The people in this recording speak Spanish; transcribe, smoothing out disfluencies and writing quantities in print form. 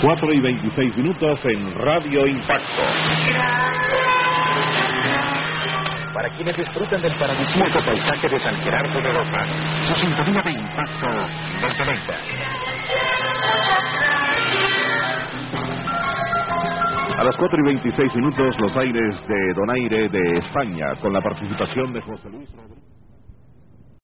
4:26 en Radio Impacto. Para quienes disfrutan del paradisíaco paisaje de San Gerardo de Europa, su sintonía de impacto los deleita. A las 4:26 los aires de Donaire de España, con la participación de José Luis Rodríguez.